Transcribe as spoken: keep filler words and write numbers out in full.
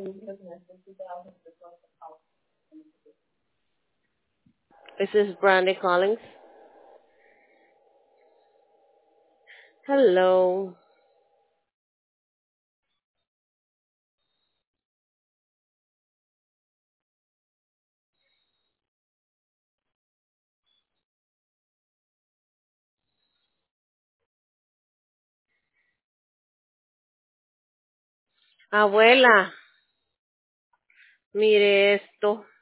This is Brandy Collins. Hello. Abuela, mire esto.